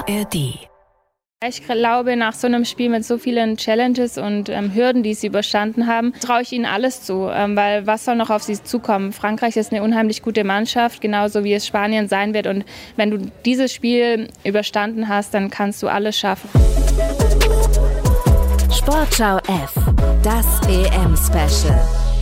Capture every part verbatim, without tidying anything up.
A R D. Ich glaube, nach so einem Spiel mit so vielen Challenges und ähm, Hürden, die sie überstanden haben, traue ich ihnen alles zu. Ähm, weil was soll noch auf sie zukommen? Frankreich ist eine unheimlich gute Mannschaft, genauso wie es Spanien sein wird. Und wenn du dieses Spiel überstanden hast, dann kannst du alles schaffen. Sportschau F, das E M-Special.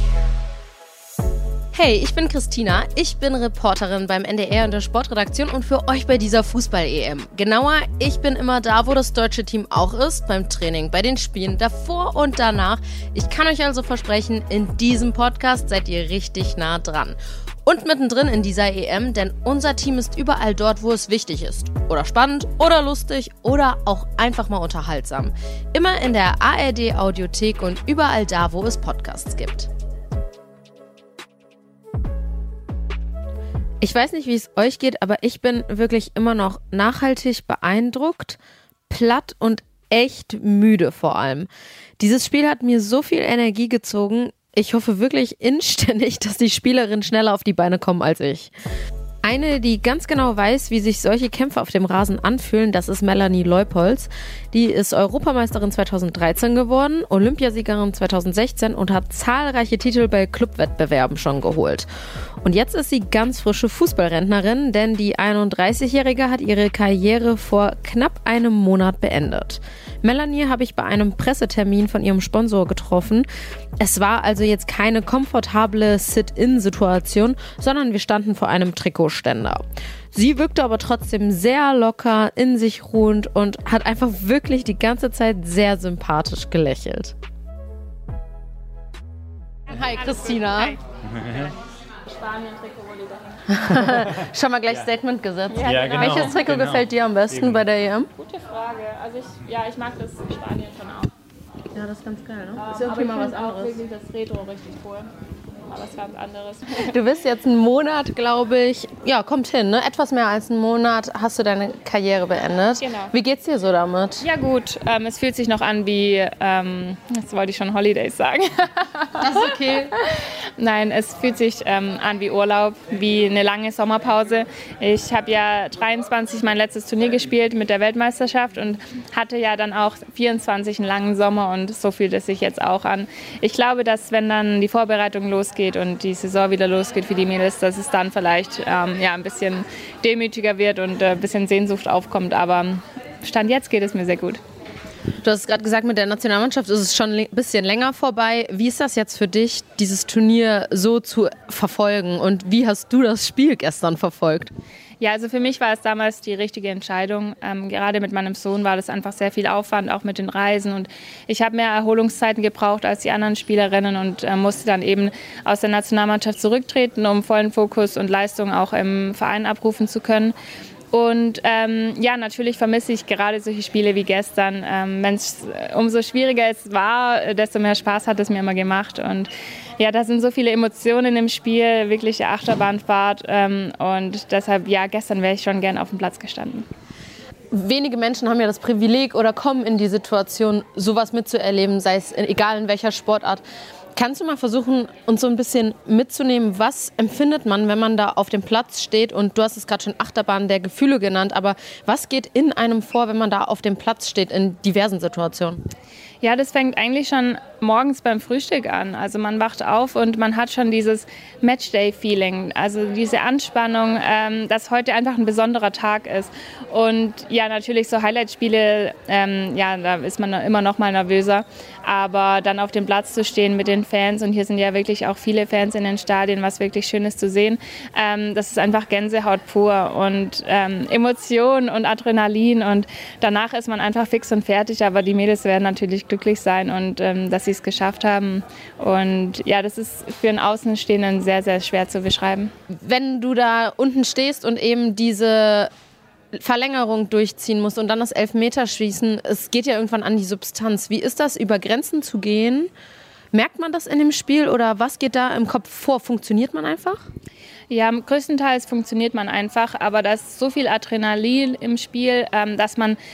Hey, ich bin Christina, ich bin Reporterin beim N D R und der Sportredaktion und für euch bei dieser Fußball-E M. Genauer, ich bin immer da, wo das deutsche Team auch ist, beim Training, bei den Spielen, davor und danach. Ich kann euch also versprechen, in diesem Podcast seid ihr richtig nah dran. Und mittendrin in dieser E M, denn unser Team ist überall dort, wo es wichtig ist. Oder spannend, oder lustig, oder auch einfach mal unterhaltsam. Immer in der A R D-Audiothek und überall da, wo es Podcasts gibt. Ich weiß nicht, wie es euch geht, aber ich bin wirklich immer noch nachhaltig beeindruckt, platt und echt müde vor allem. Dieses Spiel hat mir so viel Energie gezogen. Ich hoffe wirklich inständig, dass die Spielerinnen schneller auf die Beine kommen als ich. Eine, die ganz genau weiß, wie sich solche Kämpfe auf dem Rasen anfühlen, das ist Melanie Leupolz. Die ist Europameisterin zweitausenddreizehn geworden, Olympiasiegerin zweitausendsechzehn und hat zahlreiche Titel bei Clubwettbewerben schon geholt. Und jetzt ist sie ganz frische Fußballrentnerin, denn die einunddreißigjährige hat ihre Karriere vor knapp einem Monat beendet. Melanie habe ich bei einem Pressetermin von ihrem Sponsor getroffen. Es war also jetzt keine komfortable Sit-in-Situation, sondern wir standen vor einem Trikotständer. Sie wirkte aber trotzdem sehr locker, in sich ruhend und hat einfach wirklich die ganze Zeit sehr sympathisch gelächelt. Hi Christina. Hi. Spanien-Trikot. Schon mal gleich ja. Statement gesetzt. Ja, ja, genau. Welches Trikot genau. gefällt dir am besten Eben. bei der E M? Gute Frage. Also ich, ja, ich mag das Spanien schon auch. Ja, das ist ganz geil, ne? Ähm, ist irgendwie aber mal ich was auch anderes. wirklich das Retro richtig cool. Mal was ganz anderes. Du bist jetzt einen Monat, glaube ich, ja, kommt hin, ne? Etwas mehr als einen Monat hast du deine Karriere beendet. Genau. Wie geht's dir so damit? Ja gut, ähm, es fühlt sich noch an wie, ähm, jetzt wollte ich schon Holidays sagen. Das ist okay. Nein, es fühlt sich ähm, an wie Urlaub, wie eine lange Sommerpause. Ich habe ja dreiundzwanzig mein letztes Turnier gespielt mit der Weltmeisterschaft und hatte ja dann auch vierundzwanzig einen langen Sommer und so fühlt es sich jetzt auch an. Ich glaube, dass wenn dann die Vorbereitung losgeht und die Saison wieder losgeht für die Mädels, dass es dann vielleicht ähm, ja, ein bisschen demütiger wird und äh, ein bisschen Sehnsucht aufkommt. Aber Stand jetzt geht es mir sehr gut. Du hast gerade gesagt, mit der Nationalmannschaft ist es schon ein bisschen länger vorbei. Wie ist das jetzt für dich, dieses Turnier so zu verfolgen? Und wie hast du das Spiel gestern verfolgt? Ja, also für mich war es damals die richtige Entscheidung. Ähm, gerade mit meinem Sohn war das einfach sehr viel Aufwand, auch mit den Reisen. Und ich habe mehr Erholungszeiten gebraucht als die anderen Spielerinnen und äh, musste dann eben aus der Nationalmannschaft zurücktreten, um vollen Fokus und Leistung auch im Verein abrufen zu können. Und ähm, ja, natürlich vermisse ich gerade solche Spiele wie gestern. Ähm, wenn es umso schwieriger es war, desto mehr Spaß hat es mir immer gemacht. Und ja, da sind so viele Emotionen im Spiel, wirklich eine Achterbahnfahrt. Ähm, und deshalb, ja, gestern wäre ich schon gern auf dem Platz gestanden. Wenige Menschen haben ja das Privileg oder kommen in die Situation, sowas mitzuerleben, sei es egal in welcher Sportart. Kannst du mal versuchen, uns so ein bisschen mitzunehmen, was empfindet man, wenn man da auf dem Platz steht? Und du hast es gerade schon Achterbahn der Gefühle genannt, aber was geht in einem vor, wenn man da auf dem Platz steht in diversen Situationen? Ja, das fängt eigentlich schon morgens beim Frühstück an. Also man wacht auf und man hat schon dieses Matchday-Feeling, also diese Anspannung, ähm, dass heute einfach ein besonderer Tag ist. Und ja, natürlich so Highlight-Spiele, ähm, ja, da ist man immer noch mal nervöser. Aber dann auf dem Platz zu stehen mit den Fans, und hier sind ja wirklich auch viele Fans in den Stadien, was wirklich schön ist zu sehen, ähm, das ist einfach Gänsehaut pur und ähm, Emotion und Adrenalin. Und danach ist man einfach fix und fertig, aber die Mädels werden natürlich glücklich sein und ähm, dass sie es geschafft haben. Und ja, das ist für einen Außenstehenden sehr, sehr schwer zu beschreiben. Wenn du da unten stehst und eben diese Verlängerung durchziehen musst und dann das Elfmeterschießen, es geht ja irgendwann an die Substanz. Wie ist das, über Grenzen zu gehen? Merkt man das in dem Spiel oder was geht da im Kopf vor? Funktioniert man einfach? Ja, größtenteils funktioniert man einfach, aber da ist so viel Adrenalin im Spiel, ähm, dass man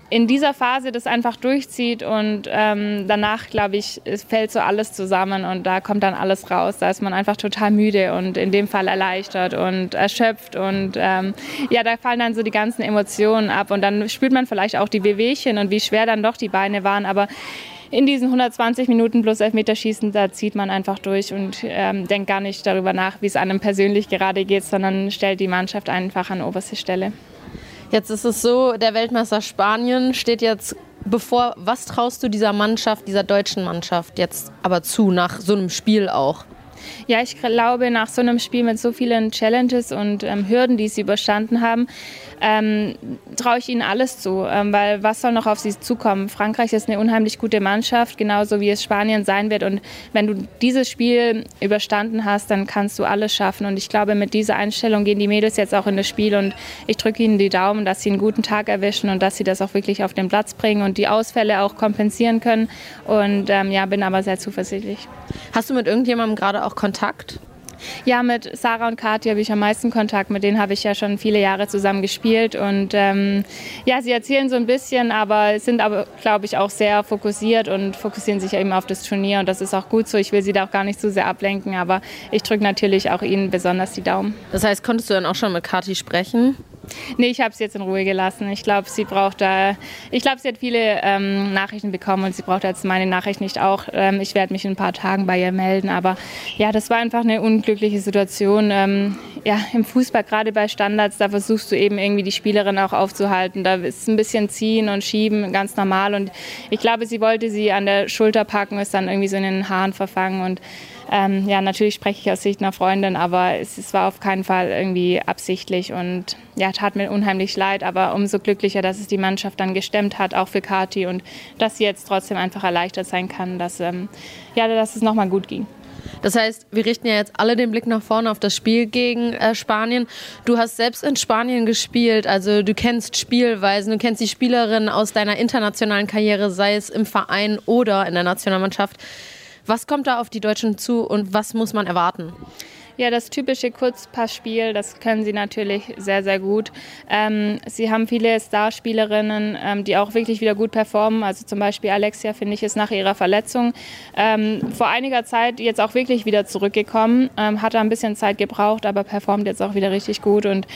in dieser Phase das einfach durchzieht und ähm, danach, glaube ich, es fällt so alles zusammen und da kommt dann alles raus. Da ist man einfach total müde und in dem Fall erleichtert und erschöpft und ähm, ja, da fallen dann so die ganzen Emotionen ab und dann spürt man vielleicht auch die Wehwehchen und wie schwer dann doch die Beine waren, aber in diesen hundertzwanzig Minuten plus Elfmeterschießen, da zieht man einfach durch und ähm, denkt gar nicht darüber nach, wie es einem persönlich gerade geht, sondern stellt die Mannschaft einfach an oberste Stelle. Jetzt ist es so, der Weltmeister Spanien steht jetzt bevor. Was traust du dieser Mannschaft, dieser deutschen Mannschaft jetzt aber zu, nach so einem Spiel auch? Ja, ich glaube, nach so einem Spiel mit so vielen Challenges und ähm, Hürden, die sie überstanden haben, ähm, traue ich ihnen alles zu. Ähm, weil was soll noch auf sie zukommen? Frankreich ist eine unheimlich gute Mannschaft, genauso wie es Spanien sein wird. Und wenn du dieses Spiel überstanden hast, dann kannst du alles schaffen. Und ich glaube, mit dieser Einstellung gehen die Mädels jetzt auch in das Spiel. Und ich drücke ihnen die Daumen, dass sie einen guten Tag erwischen und dass sie das auch wirklich auf den Platz bringen und die Ausfälle auch kompensieren können. Und ähm, ja, bin aber sehr zuversichtlich. Hast du mit irgendjemandem gerade auch Kontakt? Ja, mit Sarah und Kathi habe ich am meisten Kontakt. Mit denen habe ich ja schon viele Jahre zusammen gespielt. Und ähm, ja, sie erzählen so ein bisschen, aber sind aber, glaube ich, auch sehr fokussiert und fokussieren sich ja eben auf das Turnier. Und das ist auch gut so. Ich will sie da auch gar nicht zu sehr ablenken, aber ich drücke natürlich auch ihnen besonders die Daumen. Das heißt, konntest du dann auch schon mit Kathi sprechen? Nee, ich habe sie jetzt in Ruhe gelassen. Ich glaube, sie braucht da, ich glaube, sie hat viele ähm, Nachrichten bekommen und sie braucht jetzt meine Nachricht nicht auch. Ähm, ich werde mich in ein paar Tagen bei ihr melden. Aber ja, das war einfach eine unglückliche Situation. Ähm, ja, im Fußball, gerade bei Standards, da versuchst du eben irgendwie die Spielerin auch aufzuhalten. Da ist ein bisschen ziehen und schieben ganz normal. Und ich glaube, sie wollte sie an der Schulter packen, ist dann irgendwie so in den Haaren verfangen. Und Ähm, ja, natürlich spreche ich aus Sicht einer Freundin, aber es, es war auf keinen Fall irgendwie absichtlich und ja, tat mir unheimlich leid, aber umso glücklicher, dass es die Mannschaft dann gestemmt hat, auch für Kathi und dass sie jetzt trotzdem einfach erleichtert sein kann, dass, ähm, ja, dass es nochmal gut ging. Das heißt, wir richten ja jetzt alle den Blick nach vorne auf das Spiel gegen äh, Spanien. Du hast selbst in Spanien gespielt, also du kennst Spielweisen, du kennst die Spielerinnen aus deiner internationalen Karriere, sei es im Verein oder in der Nationalmannschaft. Was kommt da auf die Deutschen zu und was muss man erwarten? Ja, das typische Kurzpassspiel, das können sie natürlich sehr, sehr gut. Ähm, sie haben viele Starspielerinnen, ähm, die auch wirklich wieder gut performen. Also zum Beispiel Alexia, finde ich, ist nach ihrer Verletzung ähm, vor einiger Zeit jetzt auch wirklich wieder zurückgekommen. Ähm, hat da ein bisschen Zeit gebraucht, aber performt jetzt auch wieder richtig gut. Und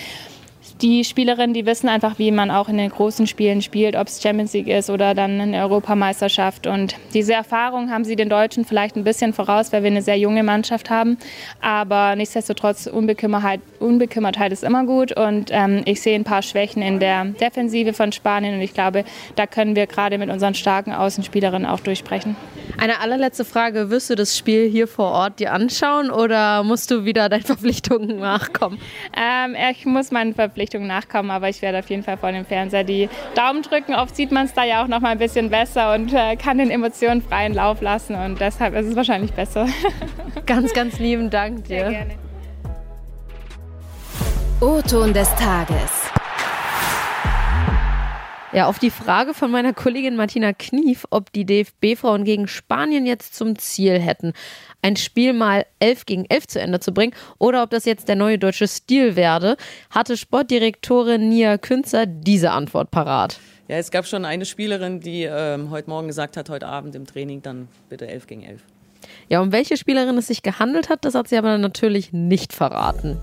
die Spielerinnen, die wissen einfach, wie man auch in den großen Spielen spielt, ob es Champions League ist oder dann eine Europameisterschaft. Und diese Erfahrung haben sie den Deutschen vielleicht ein bisschen voraus, weil wir eine sehr junge Mannschaft haben. Aber nichtsdestotrotz, Unbekümmertheit, Unbekümmertheit ist immer gut. Und ähm, ich sehe ein paar Schwächen in der Defensive von Spanien. Und ich glaube, da können wir gerade mit unseren starken Außenspielerinnen auch durchbrechen. Eine allerletzte Frage. Wirst du das Spiel hier vor Ort dir anschauen oder musst du wieder deinen Verpflichtungen nachkommen? Ähm, ich muss meinen Verpflichtungen nachkommen, aber ich werde auf jeden Fall vor dem Fernseher die Daumen drücken. Oft sieht man es da ja auch noch mal ein bisschen besser und äh, kann den Emotionen freien Lauf lassen und deshalb ist es wahrscheinlich besser. Ganz, ganz lieben Dank dir. Sehr gerne. O-Ton des Tages. Ja, auf die Frage von meiner Kollegin Martina Knief, ob die D F B-Frauen gegen Spanien jetzt zum Ziel hätten, ein Spiel mal elf gegen elf zu Ende zu bringen oder ob das jetzt der neue deutsche Stil werde, hatte Sportdirektorin Nia Künzer diese Antwort parat. Ja, es gab schon eine Spielerin, die ähm, heute Morgen gesagt hat, heute Abend im Training dann bitte elf gegen elf. Ja, um welche Spielerin es sich gehandelt hat, das hat sie aber natürlich nicht verraten.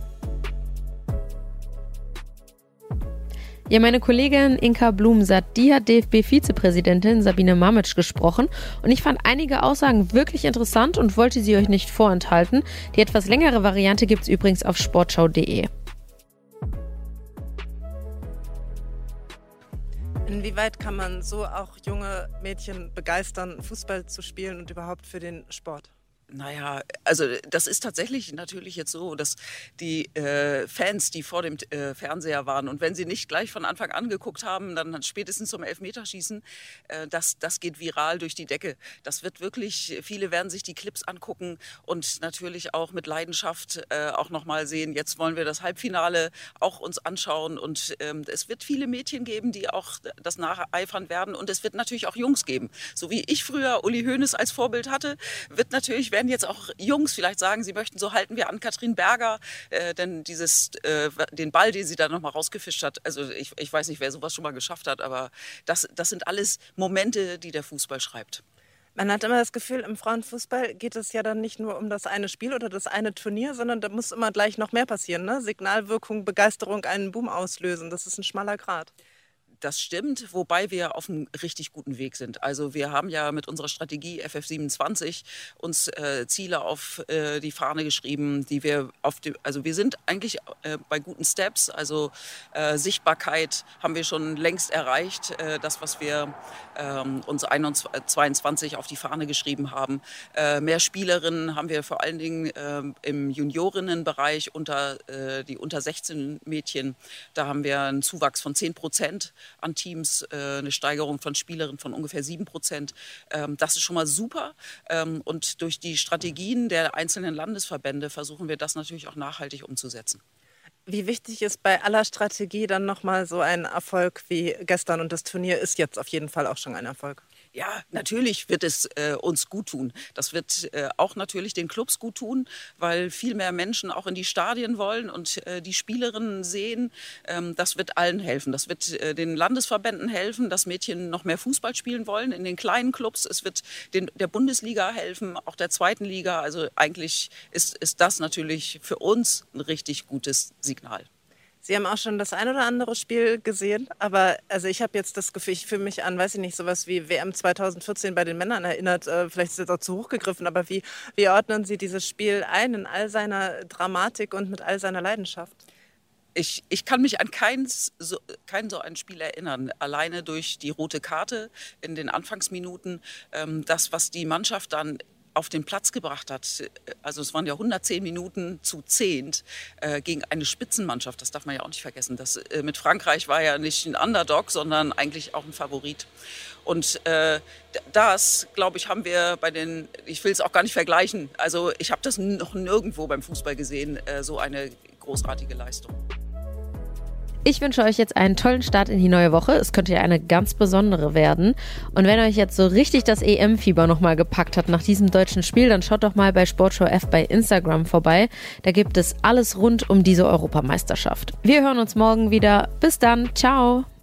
Ja, meine Kollegin Inka Blumsatt, die hat D F B-Vizepräsidentin Sabine Mamic gesprochen und ich fand einige Aussagen wirklich interessant und wollte sie euch nicht vorenthalten. Die etwas längere Variante gibt es übrigens auf sportschau punkt de. Inwieweit kann man so auch junge Mädchen begeistern, Fußball zu spielen und überhaupt für den Sport? Naja, also das ist tatsächlich natürlich jetzt so, dass die äh, Fans, die vor dem äh, Fernseher waren und wenn sie nicht gleich von Anfang an geguckt haben, dann spätestens zum Elfmeterschießen, äh, das, das geht viral durch die Decke. Das wird wirklich, viele werden sich die Clips angucken und natürlich auch mit Leidenschaft äh, auch nochmal sehen, jetzt wollen wir das Halbfinale auch uns anschauen und ähm, es wird viele Mädchen geben, die auch das nacheifern werden und es wird natürlich auch Jungs geben. So wie ich früher Uli Hoeneß als Vorbild hatte, wird natürlich werden jetzt auch Jungs vielleicht sagen, sie möchten, so halten wir an Katrin Berger, äh, denn dieses, äh, den Ball, den sie da nochmal rausgefischt hat, also ich, ich weiß nicht, wer sowas schon mal geschafft hat, aber das, das sind alles Momente, die der Fußball schreibt. Man hat immer das Gefühl, im Frauenfußball geht es ja dann nicht nur um das eine Spiel oder das eine Turnier, sondern da muss immer gleich noch mehr passieren. Ne? Signalwirkung, Begeisterung, einen Boom auslösen. Das ist ein schmaler Grat. Das stimmt, wobei wir auf einem richtig guten Weg sind. Also wir haben ja mit unserer Strategie F F siebenundzwanzig uns äh, Ziele auf äh, die Fahne geschrieben, die wir auf die, also wir sind eigentlich äh, bei guten Steps. Also äh, Sichtbarkeit haben wir schon längst erreicht, äh, das was wir ähm, uns zweiundzwanzig auf die Fahne geschrieben haben. Äh, mehr Spielerinnen haben wir vor allen Dingen äh, im Juniorinnenbereich unter äh, die unter sechzehn Mädchen. Da haben wir einen Zuwachs von zehn Prozent. An Teams, äh, eine Steigerung von Spielerinnen von ungefähr sieben Prozent. Ähm, das ist schon mal super. Ähm, und durch die Strategien der einzelnen Landesverbände versuchen wir das natürlich auch nachhaltig umzusetzen. Wie wichtig ist bei aller Strategie dann nochmal so ein Erfolg wie gestern? Und das Turnier ist jetzt auf jeden Fall auch schon ein Erfolg. Ja, natürlich wird es äh, uns gut tun. Das wird äh, auch natürlich den Clubs gut tun, weil viel mehr Menschen auch in die Stadien wollen und äh, die Spielerinnen sehen. Ähm, das wird allen helfen. Das wird äh, den Landesverbänden helfen, dass Mädchen noch mehr Fußball spielen wollen in den kleinen Clubs. Es wird den, der Bundesliga helfen, auch der zweiten Liga. Also eigentlich ist, ist das natürlich für uns ein richtig gutes Signal. Sie haben auch schon das ein oder andere Spiel gesehen, aber also ich habe jetzt das Gefühl, ich fühle mich an, weiß ich nicht, sowas wie W M zweitausendvierzehn bei den Männern erinnert. Äh, vielleicht ist es jetzt auch zu hoch gegriffen, aber wie, wie ordnen Sie dieses Spiel ein in all seiner Dramatik und mit all seiner Leidenschaft? Ich, ich kann mich an kein so, kein so ein Spiel erinnern, alleine durch die rote Karte in den Anfangsminuten. Ähm, das, was die Mannschaft dann auf den Platz gebracht hat, also es waren ja hundertzehn Minuten zu zehnt äh, gegen eine Spitzenmannschaft, das darf man ja auch nicht vergessen. Das, äh, mit Frankreich war ja nicht ein Underdog, sondern eigentlich auch ein Favorit. Und äh, das, glaube ich, haben wir bei den, ich will es auch gar nicht vergleichen, also ich habe das noch nirgendwo beim Fußball gesehen, äh, so eine großartige Leistung. Ich wünsche euch jetzt einen tollen Start in die neue Woche. Es könnte ja eine ganz besondere werden. Und wenn euch jetzt so richtig das E M-Fieber nochmal gepackt hat nach diesem deutschen Spiel, dann schaut doch mal bei Sportschau F bei Instagram vorbei. Da gibt es alles rund um diese Europameisterschaft. Wir hören uns morgen wieder. Bis dann. Ciao.